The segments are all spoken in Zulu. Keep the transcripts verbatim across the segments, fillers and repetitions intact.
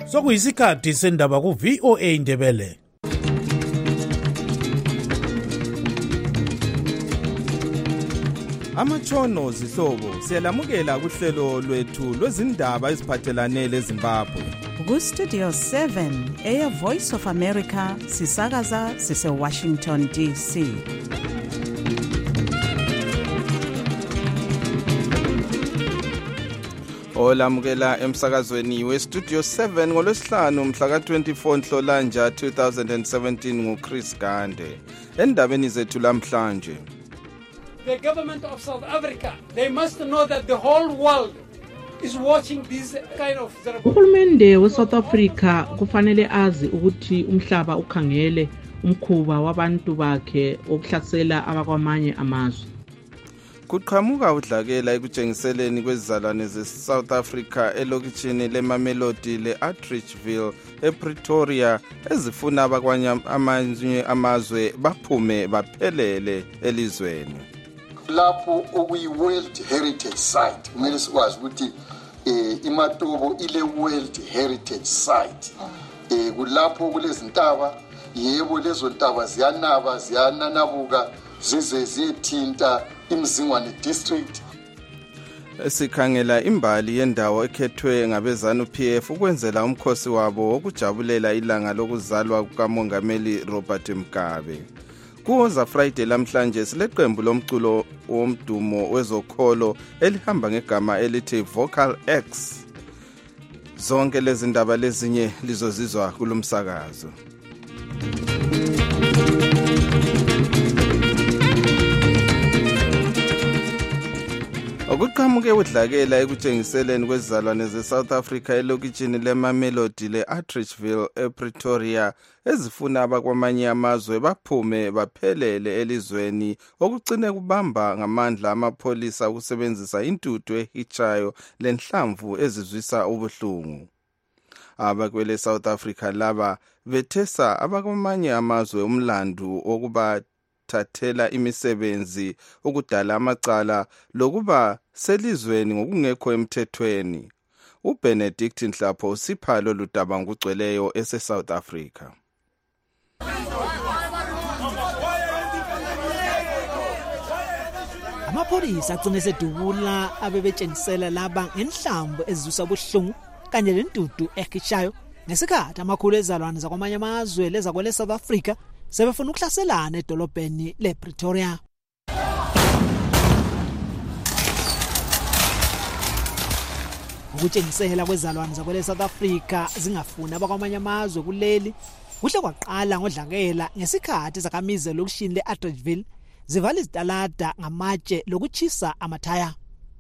sokuyisikhathi sendaba ku V O A Ndebele. Amatshono zihlobo siyalamukela kuhlelo lwethu lwezindaba eziphathelane leZimbabwe. Ku Studio seven Air Voice of America sisakaza sise Washington D C. Olamukela emsakazweni we Studio seven ngolwesihlanu mhla ka twenty-four Nhlolanja two thousand seventeen nguChris Gande. Endabeni zethu lamhlanje. The government of South Africa, they must know that the whole world is watching this kind of ceremony. Uhulumende we South Africa kufanele azi ukuthi umhlaba ukhangele umkhuba wabantu bakhe okuhlasela abakwamanye amazwe. Kuqhamuka udlakela ekutshengiseleni kwezizalwane ze-South Africa elokitshini leMamelodi le-Atteridgeville ePretoria ezifuna abakwanye amanye amazwe baphume baphelele elizweni. Lapho okuyi-World Heritage Site kumele sikwazi ukuthi eh iMatobo ile World Heritage Site eh kulapho kulezintaba yebo lezo ntaba ziyanaba ziyananabuka zize ziyethinta iMzingwane district. Sikhangela imbali yendawo ekhethwe ngabezanu P F ukwenzela umkhosi wabo wokujabulela ilanga lokuzalwa kukaMongameli Robert Mugabe. Kuza Friday lamhlanje sileqembu lomculo womdumo wezokholo elihamba ngegama elithi Vocal X. Zonke lezi ndaba lezinye lizozizwa kulomsakazo. Okuqhamuke udlakela ekutshengiseleni kwezizalwane ze-South Africa elokitshini leMamelodi le-Atteridgeville ePretoria ezifuna abakwamanye amazwe baphume baphelele elizweni okucine kubamba ngamandla amapholisa ukusebenzisa intuthu ehichayo lenhlamvu ezizwisa ubuhlungu. Abakwele South Africa laba bethesa abakwamanye amazwe umlandu okuba thathela imisebenzi ukudala amacala lokuba selizweni ngokungekho emthethweni. uBenedict Nhlapho usiphalo ludaba ngugcweleyo ese South Africa. Amapholisa agcine sedubula abebetshengisela laba ngenhlamvu ezizwisa ubuhlungu kanye lentuthu ehishayo ngesikhathi amakhulu ezalwane zakwamanye amazwe lezakwele South Africa sebefuna ukuhlaselana edolobheni lePretoria. Ukutshengisela kwezalwane zakwele South Africa zingafuna abakwamanye amazwe kuleli kuhle kwaqala ngodlakela ngesikhathi zakamize lokushini leAtteridgeville zivala izitalada ngamatshe lokuchisa amathaya.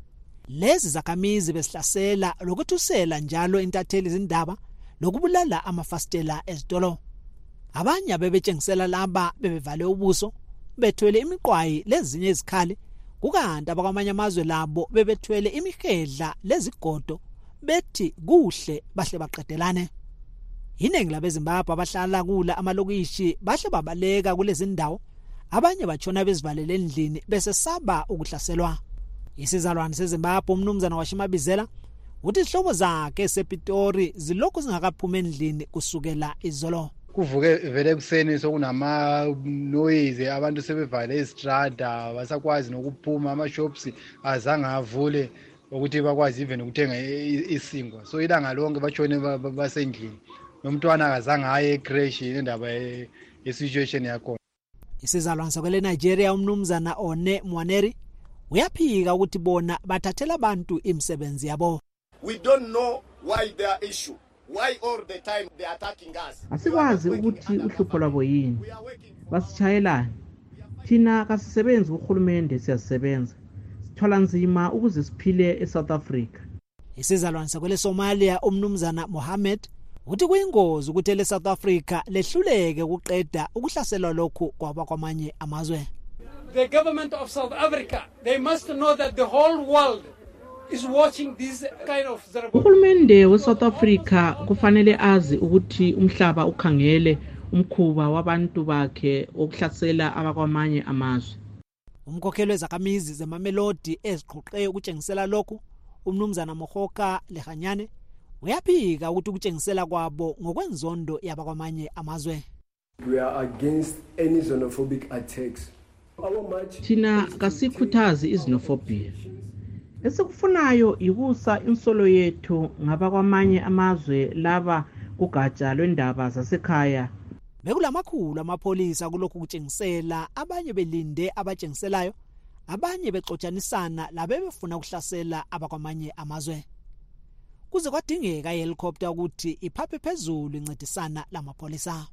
Lezi zakamizi besihlasela lokuthusela njalo intatheli izindaba lokubulala amafastela ezitolo. Abanye abebetshengisela laba bebevale ubuso bethwele imiqwayi lezinye izikhali kukanti abakwamanye amazwe labo bebethwele imihedla lezigodo bethi kuhle bahle baqedelane. Iningi labeZimbabwe abahlala kula amalokishi bahle babaleka kulezi ndawo, abanye batshona bezivalele endlini bese saba ukuhlaselwa. Isizalwane seZimbabwe umnumzana waShimabizela uthi ihlobo zakhe esePitori zilokhu zingakaphuma endlini kusukela izolo. Kuvuke vele kuseni sokunama noise abantu sebevale istrada basakwazi nokuphuma ama shops azange avule ukuthi bakwazi even ukuthenga isingwa. So ilanga lonke batshone basendlini. Nomntwana akazange aye ecrash indaba ye-situation yakho. Isizalwane sakwele Nigeria umnumzana One Mwaneri uyaphika ukuthi bona bathathela abantu imisebenzi yabo. We don't know why their issue. Why all the time they attacking us? Asikwazi ukuthi uhlupho lwabo yini. Basitshayelana. Thina kasisebenzi kuhulumende siyasebenza. Sithola nzima ukuze siphile eSouth Africa. Isizalwane sakwele Somalia umnumzana Mohammed uthi kuyingozi ukuthi le South Africa lehluleke ukuqeda ukuhlaselwa lokhu kwabakwamanye amazwe. The government of South Africa, they must know that the whole world is watching this kind of ceremony. Uhulumende we South Africa kufanele azi ukuthi umhlaba ukhangele umkhuba wabantu bakhe okuhlasela abakwamanye amazwe. Umkhokheli wezakamizi zeMamelodi eziqoqe ukutshengisela lokhu umnumzana Mohoka Lehanyane uyaphika ukuthi ukutshengisela kwabo ngokwenzondo yabakwamanye amazwe. We are against any xenophobic attacks. Thina kasikhuthazi izinofobia. Esikufunayo ikusa insolo yethu ngabakwamanye amazwe laba kugatsha lwendaba zasekhaya. Bekulamakhulu amapholisa kulokhu kutshengisela, abanye belinde abatshengiselayo, abanye bexotshanisana labe befuna ukuhlasela abakwamanye amazwe. Kuze kwadingeka ihelicopter ukuthi iphaphe phezulu incedisana lamapholisa.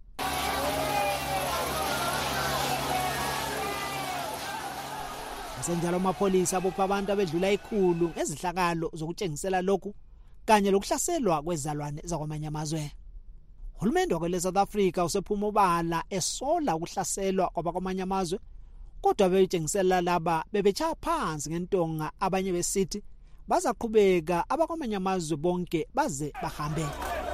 Senjalo amapholisa bopha abantu abedlula ikhulu ngezihlakalo zokutshengisela lokhu kanye lokuhlaselwa kwezalwane zakwamanye amazwe. Uhulumende wakwele South Africa usephuma obala esola ukuhlaselwa kwabakwamanye amazwe, kodwa beyitshengisela laba bebetshaya phansi ngentonga, abanye besithi bazaqhubeka abakwamanye amazwe bonke baze bahambe.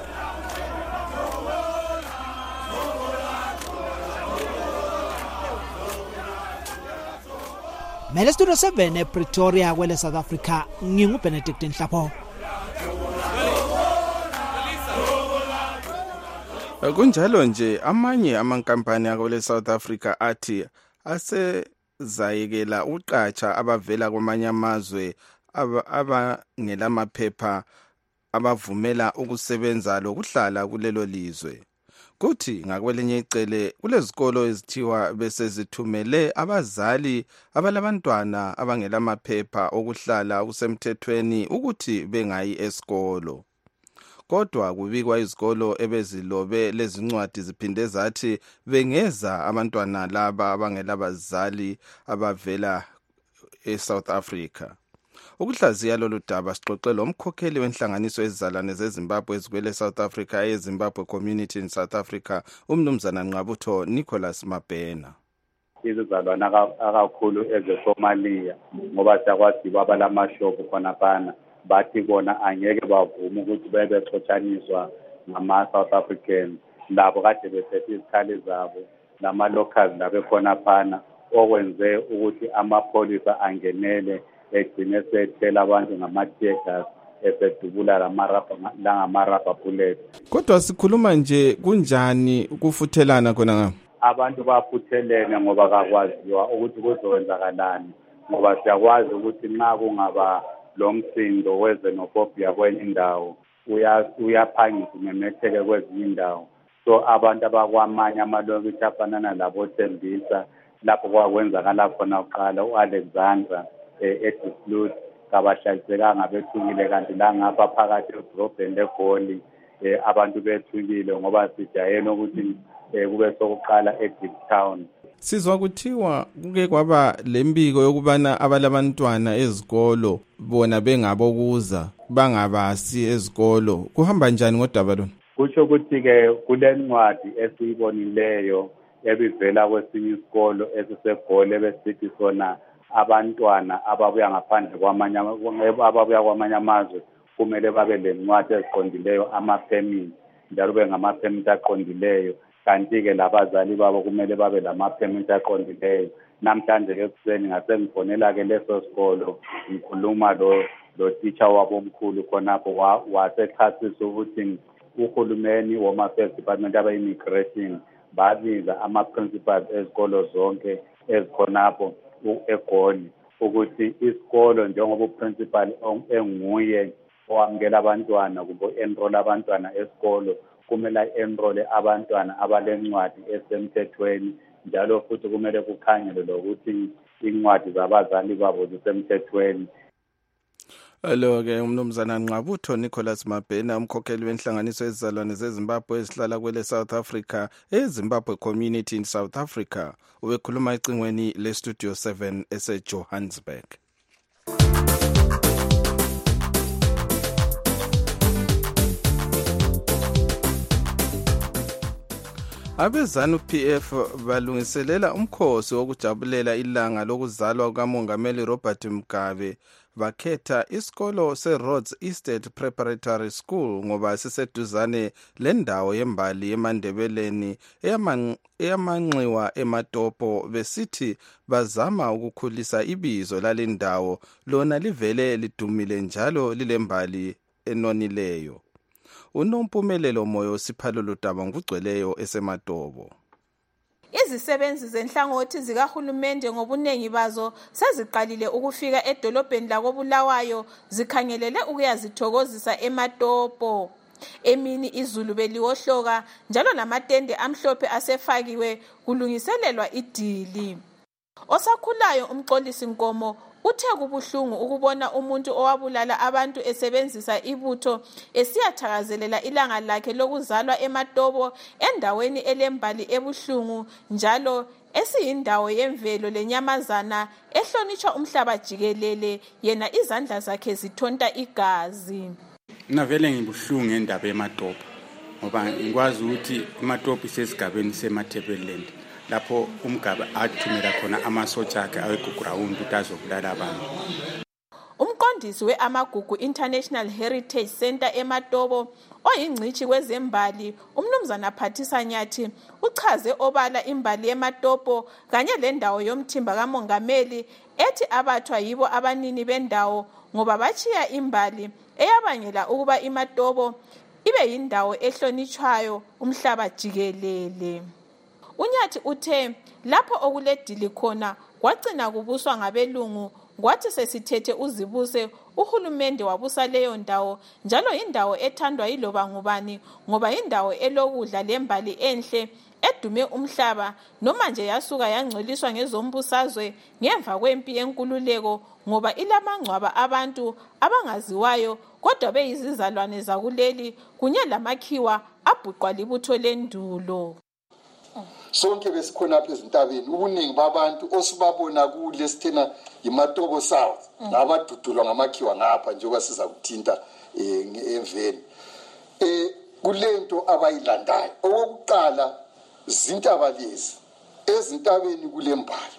Mele Studio seven ePretoria kwele South Africa, ngingu Benedict Nhlapho. Kunjalo nje amanye amankampani akwele South Africa athi asezayekela uqatsha abavela kwamanye amazwe abangela amaphepha abavumela ukusebenza lokuhlala kulelo lizwe. Kuthi ngakwelinye icele kulezikolo ezithiwa bese zithumele abazali abalabantwana abangela amaphepha okuhlala kusemthethweni ukuthi bengayi esikolo. Kodwa kubikwa izikolo ebezilobe lezincwadi ziphinde zathi bengeza abantwana laba abangela abazali abavela eSouth Africa. Ukuhlaziya lolu daba sixoxele umkhokheli wenhlanganiso ezizalwane zeZimbabwe ezikwele South Africa eZimbabwe Community in South Africa, umnumzana Nqabutho Nicholas Mabhena. Izizalwane akakhulu ezeSomalia ngoba siyakwazi babalamashophu khona phana, bathi bona angeke bavuma ukuthi bebexotshaniswa ngama-South Africans. Labo kade besethe izikhali zabo nama-locals labe khona phana, okwenze ukuthi amapholisa angenele egcine sethela abantu ngama-teargas esedubula langamarabha bullet. Kodwa sikhuluma nje kunjani ukufuthelana khona ngapha? Abantu bafuthelene ngoba kakwaziwa ukuthi kuzowenzakalani, ngoba siyakwazi ukuthi nxa kungaba lo msindo wezenofobia kwenye indawo uyaphangisa umemetheke kwezinye indawo. So abantu abakwamanye amalokishi afanana labo Thembisa lapho kwakwenzakala khona uqala u-Alexandra eDislut kabahlalisekanga bethukile, kanti la ngapha phakathi edrobheni leGoli abantu bethukile ngoba sijayele ukuthi kube sokuqala eDeep Town. Sizwa kuthiwa kuke kwaba lembiko yokubana abalabantwana ezikolo bona bengabokuza bangabasi ezikolo. Kuhamba njani ngodaba lona? Kusho ukuthi ke kule ncwadi esiyibonileyo ebivela kwesinye isikolo esiseGoli ebesithi sona abantwana ababuya ngaphandle kwamanye ababuya kwamanye amazwe kumele babe lencwadi eziqondileyo, ama-permit, njalo be ngama-permit aqondileyo, kanti-ke labazali babo kumele babe lama-permit aqondileyo. Namhlanje ke ekuseni ngasengifonela-ke leso sikolo ngikhuluma lo lo teacher wabo omkhulu khonapho wasechasisa ukuthi uhulumeni Home Affairs Department aba-immigration babiza ama-principals ezikolo zonke ezikhonapho eGoli ukuthi isikolo njengoba uprincipal enguye owamukela abantwana kumbe enroll abantwana esikolo kumele enroll abantwana abalencwadi esemthethweni, njalo futhi kumele kukhanyele lokuthi incwadi zabazali babo zisemthethweni. Alo ke umnumzana Nqabutho Nicholas Mabhena, umkhokheli wenhlanganiso ezizalwane zeZimbabwe ezihlala kwele South Africa eZimbabwe Community in South Africa, ubekhuluma ecingweni le Studio seven eseJohannesburg. Abezanu P F balungiselela umkhosi wokujabulela ilanga lokuzalwa kukaMongameli Robert Mugabe. Bakhetha isikolo seRhodes Estate Preparatory School ngoba siseduzane lendawo yembali eMandebeleni eyamanxiwa eMatopo, besithi bazama ukukhulisa ibizo lalendawo lona livele lidumile njalo lilembali enonileyo. unompumelelo moyo Siphalelo Lutaba ngugcweleyo eseMatobo. Izisebenzi zenhlangothi zikahulumende ngobunengi bazo seziqalile ukufika edolobheni lakoBulawayo zikhangelele ukuyazithokozisa eMatopo. Emini izulu beliwohloka njalo namatende amhlophe asefakiwe kulungiselelwa idili. Osakhulayo umxolisi Nkomo uthe kubuhlungu ukubona umuntu owabulala abantu esebenzisa ibutho esiyathakazelela ilanga lakhe lokuzalwa eMatobo endaweni elembali ebuhlungu njalo esiyindawo yemvelo lenyamazana ehlonitshwa umhlaba jikelele yena izandla zakhe zithonta igazi. Navele ngibuhlungu ngendaba eMatobo ngoba ngikwazi ukuthi eMatobo isesigabeni seMatabeleland lapho umgaba athumela khona amasotsha akhe aweground ukuthi azobulala abantu. Umqondisi we-Amagugu International Heritage Center eMatobo oyingcishi kwezembali umnumzana Phathisa Nyathi uchaze obala imbali eMatobo kanye lendawo yomthimba kamongameli ethi abathwa yibo abanini bendawo ngoba bachiya imbali eyabangela ukuba iMatobo ibe yindawo ehlonitshwayo umhlaba jikelele. Unyathi uthe lapho okuledili khona kwagcina kubuswa ngabelungu kwathi sesithethe uzibuse uhulumende wabusa leyo ndawo njalo indawo ethandwa yiloba ngubani ngoba indawo elokudla lembali enhle edume umhlaba noma nje yasuka yangcoliswa ngezombusazwe ngemva kwempi yenkululeko ngoba ilamangcwaba abantu abangaziwayo kodwa beyizizalwane zakuleli kunye lamakhiwa abhuqwa libutho lendulo. Sonke besikhona apha ezintabeni ubuningi babantu osibabona kule sithena iMatobo South nabadudulwa ngamakhiwa ngapha njengoba siza kuthinta emveni eh kulento abayilandayo. Okokuqala zintaba lezi ezintabeni kulembali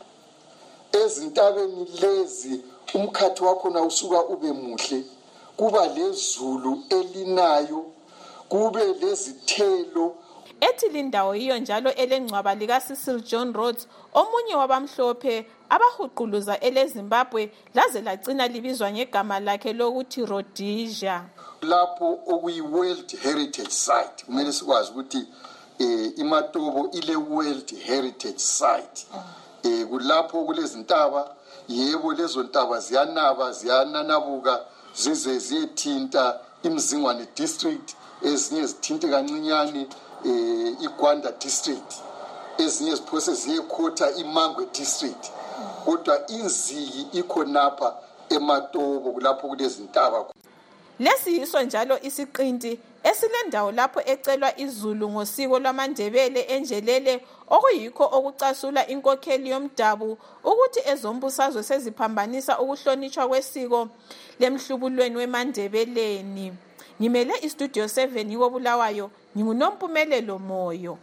ezintabeni lezi umkhathi wakho na usuka ube muhle kuba lezulu elinayo kube lezithelo. Ethi lindawo hiyo njalo elengcwaba lika Cecil John Rhodes omunye wabamhlophe abahuquluza eleZimbabwe laze lagcina libizwa ngegama lakhe lokuthi Rhodesia. Lapho okuyi World Heritage Site kumele sikwazi ukuthi eh iMatobo ile World Heritage Site. Eh kulapho kulezintaba yebo lezo ntaba ziyanaba ziyananabuka zize ziyethinta iMzingwane district ezinye zithinte kancinyane eh iGwanda district ezinye ziphose ziyekhotha iMangwe district kodwa inziki ikhonapha eMatobo kulapho kulezintaba. Lesi yiso njalo isiqinti esilendawo lapho ecelwa izulu ngosiko lwamaNdebele enjelele okuyikho okucasula inkokheli yomdabu ukuthi ezombusazwe seziphambanisa ukuhlonitshwa kwesiko lemhlubulweni weMandebeleni. Ngimele iStudio seven yiwoBulawayo nginguNompumelelo Moyo.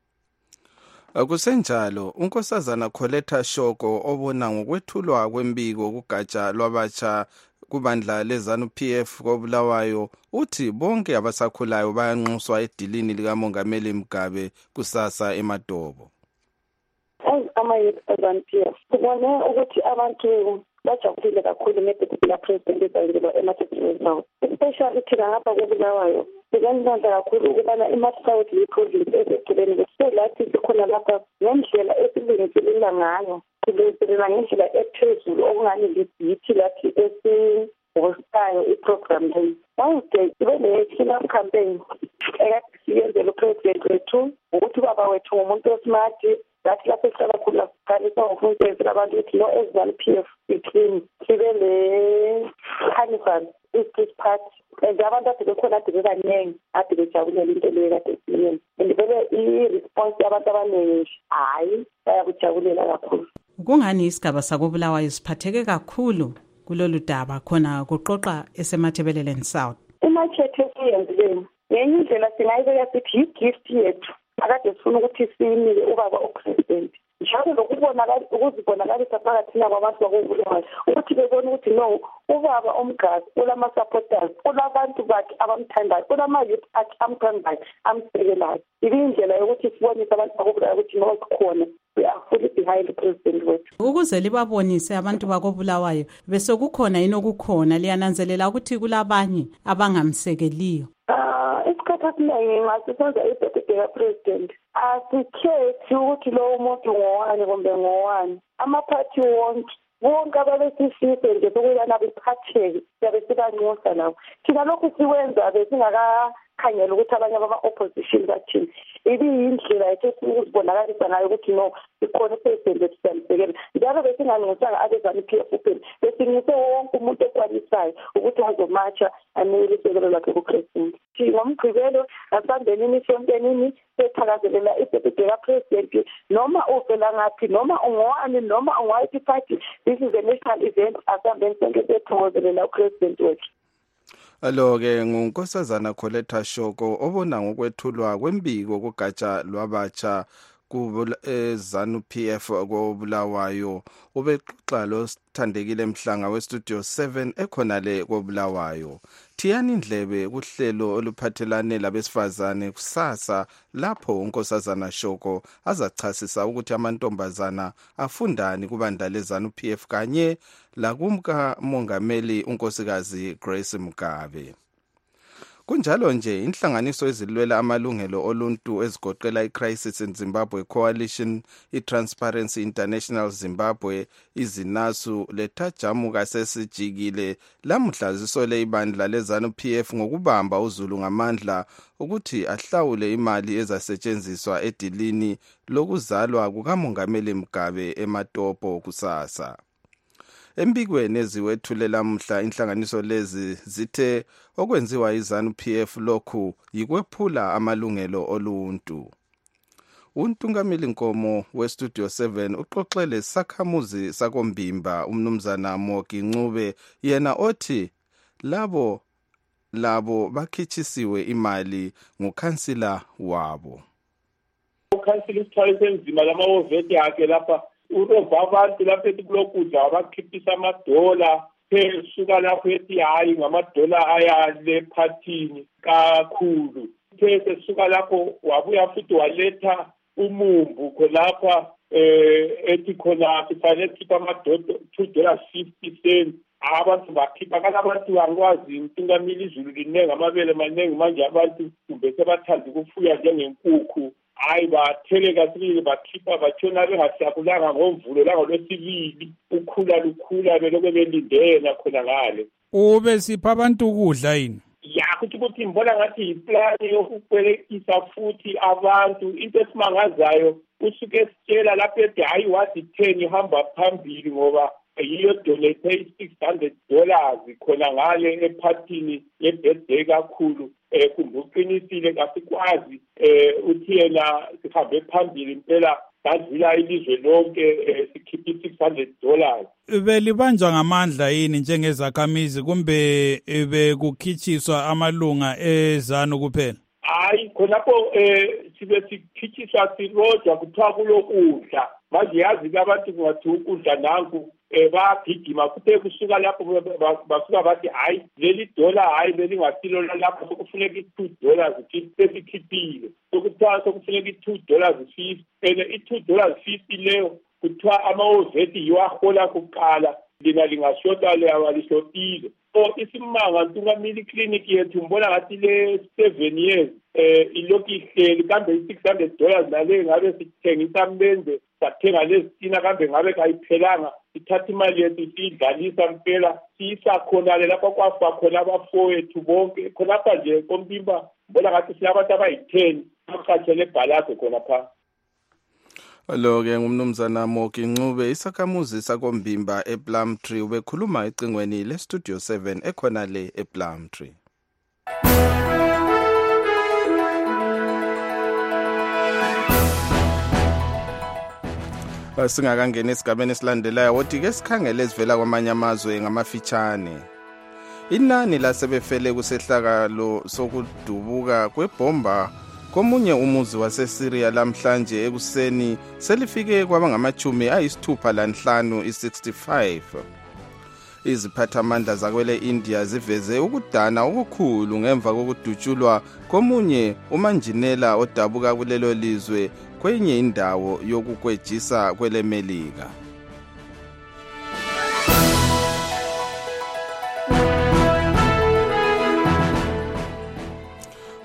Akusenjalo unkosazana Coletta Shoko obona ngokwethulwa kwembiko kugatsha lwabatsha kubandla leZANU P F koBulawayo uthi bonke abasakhulayo bayanxuswa edilini likamongameli Mugabe kusasa eMatobo. Ama-ZANU P F kubone ukuthi abantu bajabulile kakhulu ngeDeputy President ezayingelwa eMatobo, especially thina ngapha koBulawayo. Sikanhlanhla kakhulu ukubana iMatsaut yiprovince eseceleni selathi sikhona lapha ngendlela esilungiselela ngayo silungiselela ngendlela ephezulu okungani liyithi lathi esihostayo iprogram leyi. Manje ibe ne-clean-up campaign ekade siyenzela upresident wethu ukuthi ubaba wethu ngumuntu osmart lathi lapho esihlala khona siqalisa ngokunsenzela abantu ukuthi no ZANU P F i-clean sibe le-carnival i-street party and abantu ade bekhona ade bebaningi ade bejabulela into leyo kade siyenza and vele i-response yabantu abaningi hayi bayakujabulela kakhulu. Kungani isigaba sakoBulawayo siphatheke kakhulu kulolu daba khona kuqoqa eseMatabeleland South? Imakhethe esiyenzile ngenye indlela singayibeka sithi yi-gift yethu akade sifuna ukuthi sinike ubaba upresident njalo lokubonakala ukuzibonakalisa phakathi kwabantu bakoBulawayo ukuthi bebona ukuthi no ubaba omgazi ulama-supporters ulabantu bakhe abamthandayo ulama-youth akhe amthandayo amsekelayo. Ibindlela yokuthi sibonise abantu bakoBulawayo ukuthi no sikhona we are fully behind the president wethu. Ukuze libabonise abantu bakoBulawayo bese kukhona yini okukhona liyananzelela ukuthi kulabanye abangamsekeliyo? Ah isikhathi esiningi ngasisenza i-birthday president asikhethi ukuthi lowo muntu ngowani kumbe ngowani amaphathi wonke wonke ababesifise nje sokuyana bephatheke siyabe sibanxusa nabo thina lokhu sikwenza besingakakhangela ukuthi abanye abama-opposition bathini ibiyindlela yethu esikuzibonakalisa ngayo ukuthi no ikhona ipresident ethu siyamsekela njalo besinganxusanga abezanu P F kuphela besinxuse wonke umuntu ekwalisayo ukuthi azomatsha anikele isekelo lakhe kupresident ngomgqibelo asambenini isontenini sethakazelela ibirthday kapresident noma uvela ngaphi noma ungowani noma ungowayiphi party. This is a national event. Asambeni sonke sethokozelela upresident wethu. Alo-ke ngunkosazana Coletta Shoko obona ngokwethulwa kwembiko kugatsha lwabatsha ku-ZANU P F koBulawayo ubexoxa lo Sithandekile Mhlanga westudio seven ekhonale koBulawayo. Thiyani indlebe kuhlelo oluphathelane labesifazane kusasa lapho unkosazana Shoko azachasisa ukuthi amantombazana afundani kubandla leZANU P F kanye lakumka mongameli unkosikazi Grace Mugabe. Kunjalo nje inhlanganiso ezilwela amalungelo oluntu ezigoqela iCrisis in Zimbabwe Coalition, iTransparency International Zimbabwe, izinasu lethajamuka sesijikile lamuhla zisole ibandla leZANU P F ngokubamba uZulu ngamandla ukuthi ahlawule imali ezasetshenziswa edilini lokuzalwa kukamongameli Mugabe eMatopo kusasa. Embikweni eziwethulela mhla inhlanganiso lezi zithe okwenziwa iZANU P F lokhu yikwephula amalungelo oluntu. Untungameli Nkomo westudio seven uxoxele sakhamuzi sakombimba umnumzana Moki Ncube yena othi labo labo bakhitshisiwe imali ngukhansila wabo. Ukhansila isithwalise enzima lamawoveti yakhe lapha urova abantu lapho ethi kulokudla abakhiphisa amadola phesuka lapho ethi hayi ngamadola aya le phathini kakhulu phese suka lapho wabuya futhi waletha umumbu khonapha eh ethi khona kufanele khipha amadola two dollars fifty cents abantu bakhipha kanabantu angikwazi intungamili izulu linenga amabele manengi manje abantu kumbe sebathanda ukufuya njengenkukhu hayi batheleka sibili bakhipha batshona bengahlakulanga ngomvulo langolwesibili ukhula lukhula beloke belindela khona ngale ube sipha abantu ukudla yini ya kuthi ukuthi ngibona ngathi yiplani yokukwelekisa futhi abantu into esimangazayo usuke sitshela lapho ethi hayi wathi ten ihamba phambili ngoba yiyo donate six hundred dollars khona ngale ephathini yebirthday kakhulu eh kumbuqinisile kasikwazi eh uthi yena sihambe phambili impela sadlula ilizwe lonke sikhipha six hundred dollars. Belibanjwa ngamandla yini njengezakhamizi kumbe bekukhitshiswa amalunga eZANU kuphela? Hayi khonapho eh sibe sikhitshiswa sirojwa kuthiwa kulokudla manje yazi abantu kungathi ukudla nanku eh bagijima kuthe kusuka lapho basuka bathi hayi leli dollar hayi belingasilo lapho sokufuneka two dollars sesikhiphile sokuthiwa sokufuneka two dollars fifty ene i two dollars fifty leyo kuthiwa amawoveti yiwahola kuqala lina lingashota le awalishotile so isimanga ntungamili clinic yethu mbona ngathi le seven years eh ilokhu ihleli kambe i six hundred dollars nale ngabe sithengisa mbenze sathenga lezitina kambe ngabe kayiphelanga ithatha imali yethu siyidlalisa mpela siyisakhona lapha kwafa khona abafowethu bonke khonapha nje kompimba mbona ngathi silabantu abayi-ten abakhathele ebhalase khonapha. Lo-ke ngumnumzana Moki Ncube isakhamuzi sakombimba ePlumtree ubekhuluma ecingweni lestudio seven ekhona le ePlumtree. Singakangena esigabeni esilandelayo wothi ke sikhangele ezivela kwamanye amazwe ngamafitshane. Inani lasebefele kusehlakalo sokudubuka kwebomba komunye umuzi waseSyria lamhlanje ekuseni selifike kwabangamachumi ayisithupha lanhlanu i-sixty-five. Iziphathamandla zakwele India ziveze ukudana okukhulu ngemva kokudutshulwa komunye umanjinela odabuka kulelo lizwe kwenye indawo yokukwejisa kwele Melika.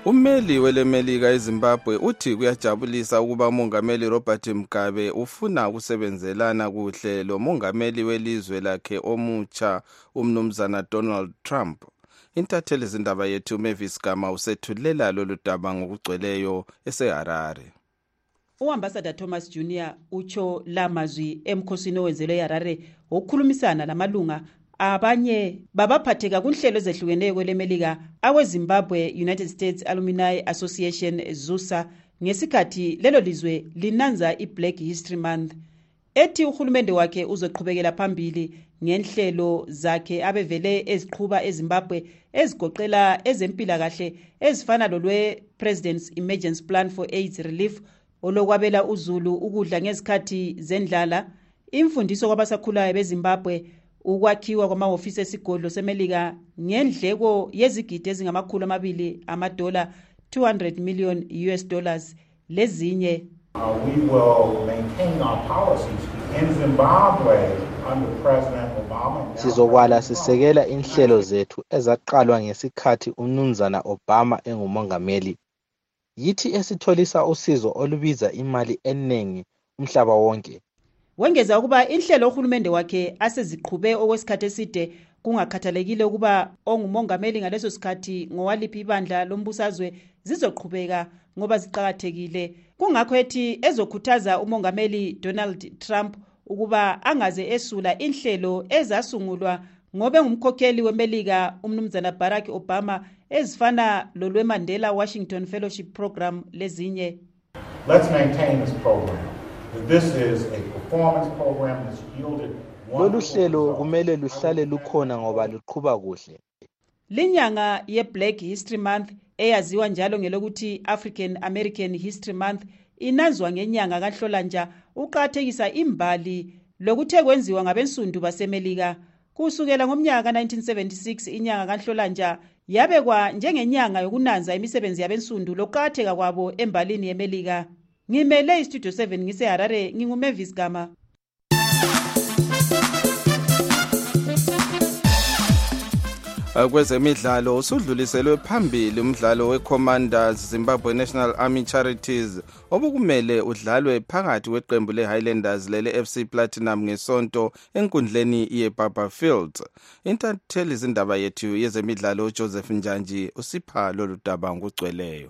Ummeli welemelika eZimbabwe uthi kuyajabulisa ukuba umongameli Robert Mugabe ufuna ukusebenzelana kuhle lo mongameli welizwe lakhe omutsha umnumzana Donald Trump. Intatheli zindaba yethu Mavis Gama usethulela lolu daba ngokugcweleyo eseHarare. U-Ambassador Thomas Junior utsho lamazwi emkhosini owenzelwe eHarare wokukhulumisana lamalunga abanye babaphatheka kunhlelo ezehlukeneyo kwelemelika aweZimbabwe United States Alumni Association ZUSA ngesikhathi lelo lizwe linanza iBlack History Month. Ethi uhulumende wakhe uzoqhubekela phambili ngenhlelo zakhe abevele eziqhuba eZimbabwe ezigoqela ezempilakahle ezifana lolwe President's Emergency Plan for AIDS Relief olokwabela uzulu ukudla ngezikhathi zendlala, imfundiso kwabasakhulayo beZimbabwe, ukwakhiwa kwamahhovisi esigodlo semelika ngendleko yezigidi ezingamakhulu amabili amadola two hundred million U S dollars lezinye. Uh, we will maintain our policies in Zimbabwe under President Obama. Sizokwala sisekela inhlelo zethu ezaqalwa ngesikhathi umnumzana Obama engumongameli. Yithi esitholisa usizo olubiza imali eningi umhlaba wonke. Wengeza ukuba inhlelo ohulumende wakhe aseziqhube okwesikhathi eside kungakhathalekile ukuba ongumongameli ngaleso sikhathi ngowaliphi ibandla lombusazwe zizoqhubeka ngoba ziqhakathekile. Kungakho ethi ezokhuthaza umongameli Donald Trump ukuba angaze esula inhlelo ezasungulwa ngobe ngumkhokheli wemelika umnumzana Barack Obama ezifana lolwe Mandela Washington Fellowship Program lezinye. Let's maintain this program. This is a performance program that's yielded lolu hlelo kumele luhlale lukhona ngoba luqhuba kuhle. Linyanga ye-Black History Month eyaziwa njalo ngelokuthi African American History Month inazwa ngenyanga kaNhlolanja uqathekisa imbali lokuthe kwenziwa ngabensundu basemelika. Kusukela ngomnyaka nineteen seventy-six inyanga kaNhlolanja yabekwa njengenyanga yokunanza imisebenzi yabensundu loqatheka kwabo embalini yemelika. Ngimele iStudio seven ngiseHarare, nginguMavis Gama. Kwezemidlalo usudluliselwe phambili umdlalo weCommanders Zimbabwe National Army Charities obukumele udlalwe phakathi kweqembu leHighlanders lele F C Platinum ngesonto enkundleni yeBaba Fields. Intatheli zindaba yethu yezemidlalo Joseph Njanji usipha lolu daba ngokugcweleyo.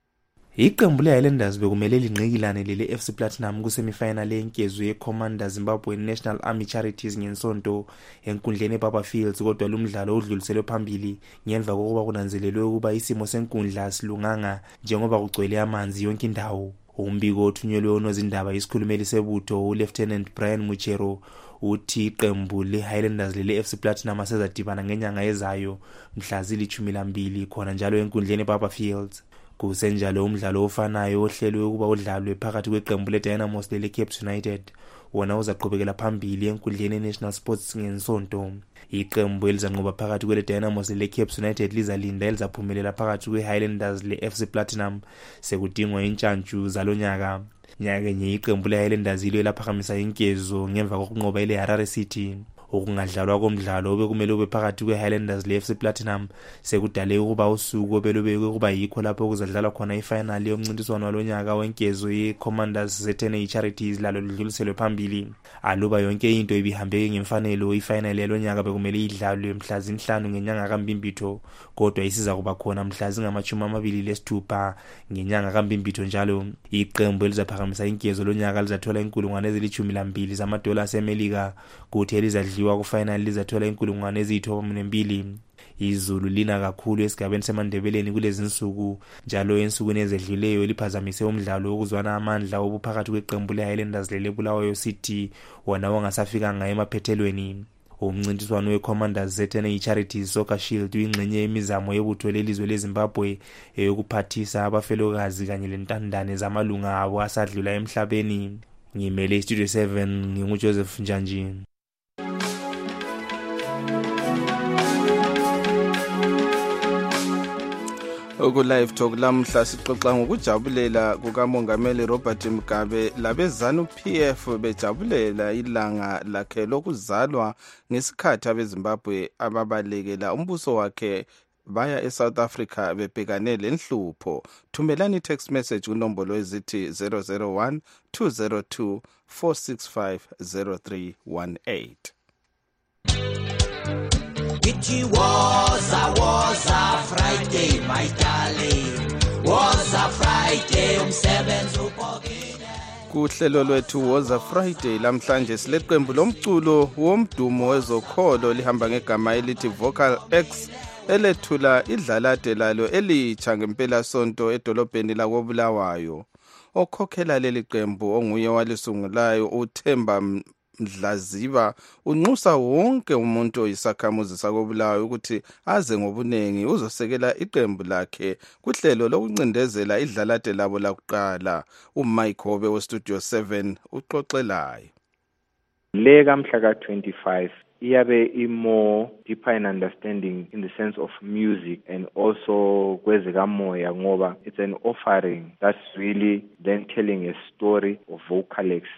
Iqembu leHighlanders bekumele linqikilane lele F C Platinum kusemifinal yenkezo yeCommanders Zimbabwe National Army Charities ngensonto enkundleni eBaba Fields, kodwa lumdlalo udluliselwe phambili ngemva kokuba kunanzelelwe ukuba isimo senkundla silunganga njengoba kugcwele amanzi yonke indawo. Umbiko othunyelwe onozindaba isikhulumeli sebutho uLieutenant Brian Muchero uthi iqembu leHighlanders lele F C Platinum asezadibana ngenyanga ezayo mhla zilithumi lambili khona njalo enkundleni eBaba Fields. Kusenjalo umdlalo ofanayo ohlelwe ukuba udlalwe phakathi kweqembu leDynamos lele Cape United wona uzaqhubekela phambili enkundleni eNational Sports ngensonto. Iqembu elizanqoba phakathi kweDynamos lele Cape United lizalinda elizaphumelela phakathi kweHighlanders le F C Platinum sekudingwa intshantshu zalonyaka. Nyaka nye iqembu leHighlanders ilo laphakamisa inkezo ngemva kokunqoba ile Harare City. Okungadlalwa komdlalo obekumele ube phakathi kweHighlanders le F C Platinum sekudale ukuba usuku obelubekwe kuba yikho lapho kuzadlalwa khona ifinal yomncintiswano walonyaka wenkezo yeCommanders Zetene Charities lalo ludluliselwe phambili. Aluba yonke into ibihambeke ngemfanelo ifinal yalonyaka bekumele idlalwe mhla zinhlanu ngenyanga kaMbimbitho, kodwa isiza kuba khona mhla zingamachumi amabili lesithupha ngenyanga kaMbimbitho njalo. Iqembu elizaphakamisa inkezo lonyaka lizathola inkulungwane ezilithumi lambili zamadola asemelika, kuthi elizadliwa kufinal lizathola inkulungwane eziyithoba nembili. Izulu lina kakhulu esigabeni seMandebeleni kulezi insuku njalo ensukwini ezedluleyo eliphazamise umdlalo wokuzwana amandla obuphakathi kweqembu leHighlanders lele Bulawayo City wona wangasafikanga emaphethelweni. Umncintiswano weCommanders Zetene Charities Soccer Shield uyingxenye yemizamo yebutho lelizwe leZimbabwe eyokuphathisa abafelokazi kanye lentandane zamalunga abo asadlula emhlabeni. Ngimele iStudio seven nginguJoseph Njanji. Oku live talk lamhla sixoxa ngokujabulela kukamongameli Robert Mugabe labezanu P F bejabulela ilanga lakhe lokuzalwa ngesikhathi abeZimbabwe ababalekela umbuso wakhe baya eSouth Africa bebhekane lenhlupho. Thumelani text message kunombolo ezithi zero zero one two zero two four six five zero three one eight. It was a was a Friday, my darling. Was a Friday umsebenzi upokile. Kuhlelo lwethu was a Friday lamhlanje sileqembu lomculo womdumo wezokholo lihamba ngegama elithi Vocal X elethula idlalade lalo elitsha ngempela sonto edolobheni lakoBulawayo. Okhokhela leli qembu onguye walisungulayo uThemba Mdlaziba unxusa wonke umuntu oyisakhamuzi sakoBulawayo ukuthi aze ngobunengi uzosekela iqembu lakhe kuhlelo lokuncindezela idlalade labo lakuqala. uMike Hobe we Studio seven uxoxelayo. Lega mhla ka twenty-five iyabe imo deeper in understanding in the sense of music and also kwezikamoya ngoba it's an offering that's really then telling a story of Vocal X.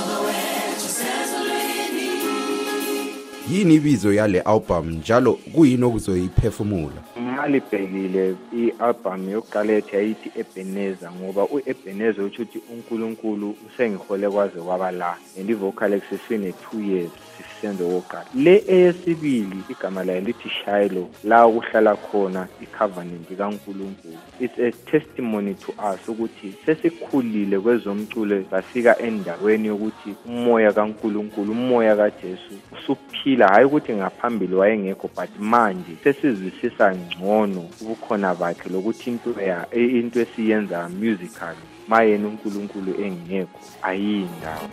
Yini ibizo yale album njalo kuyini okuzoyiphefumula? Malibhekile i-album yokuqala ethi yayithi Ebenezer ngoba uEbenezer uthi uthi uNkulunkulu usengihole kwaze kwaba la and iVocal X sine two years sisenze wokuqala. Le eyesibili igama layo lithi Shiloh la ukuhlala khona icovenant kaNkulunkulu. It's a testimony to us ukuthi sesikhulile kwezomculo safika endaweni yokuthi umoya kaNkulunkulu umoya kaJesu usuphila hayi ukuthi ngaphambili wayengekho but manje sesizwisisa ngcono ubukhona bakhe lokuthi into ya into esiyenza musical mayena uNkulunkulu engekho ayindawo.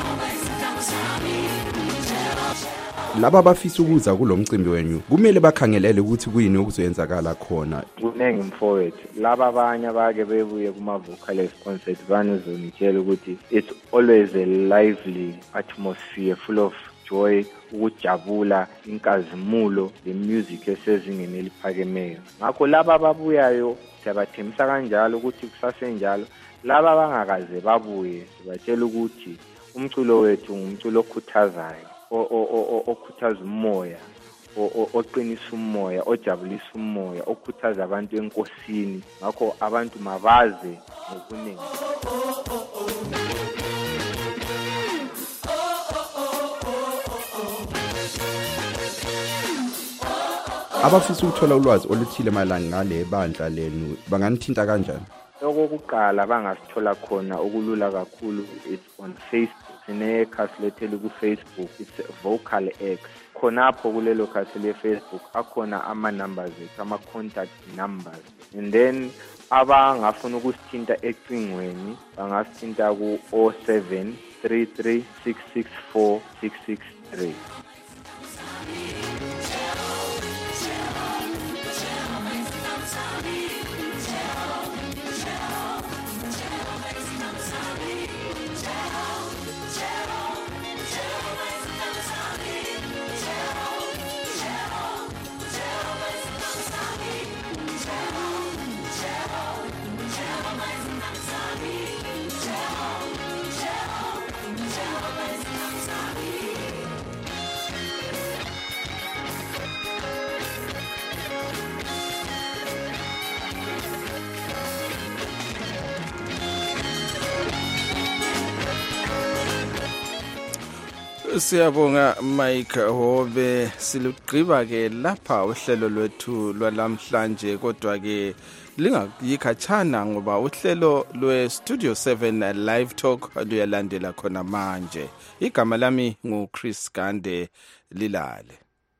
Laba bafisa ukuza kulomcimbi wenu kumele bakhangelele ukuthi kuyini okuzoyenzakala khona. Kunenge mfowethu laba abanye abake bebuye kuma Vocal X concert banizonitshela ukuthi it's always a lively atmosphere full of joy, ukujabula, inkazimulo, the music esezingeni eliphakemeyo. Ngakho laba ababuyayo siyabathemisa kanjalo ukuthi kusasenjalo laba abangakaze babuye sibatshela ukuthi umculo wethu ngumculo okhuthazayo okhuthaza umoya oqinisa umoya ojabulisa umoya okhuthaza abantu enkosini ngakho abantu mabaze ngokuningi. Abafisa ukuthola ulwazi oluthile mayelana ngale bandla lenu banganithinta kanjani? Okokuqala bangasithola khona okulula kakhulu it's on Facebook. Sine khasi lethele ku Facebook it's Vocal X. Khonapho kulelo khasi le Facebook akhona ama numbers ethu ama contact numbers and then abangafuna ukusithinta ecingweni bangasithinta ku zero seven three three six six four six six three. Siyabonga Mike Hobe. Silugqiba ke lapha uhlelo lwethu lwalamhlanje kodwa ke lingayikhatshana ngoba uhlelo lwe Studio seven Live Talk luyalandela khona manje. Igama lami ngu Chris Gande Lilale.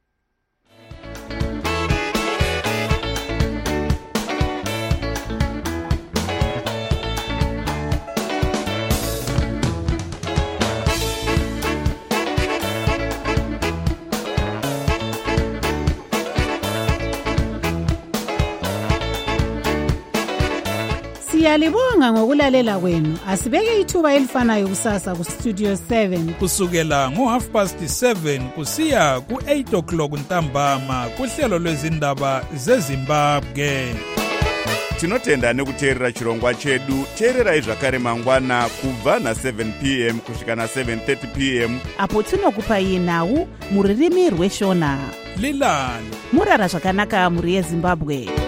Siyalibonga ngokulalela kwenu. Asibeke ithuba elifanayo kusasa ku Studio seven kusukela ngo half past seven kusiya ku eight o'clock ntambama kuhlelo lwezindaba zeZimbabwe. Tinotenda nekuteerera chirongwa chedu. Teerera izvakare mangwana kubva na seven p m kusvika na seven thirty p m apo tinokupa nawu muririmi rweshona. lilala murara zvakanaka muri yezimbabwe.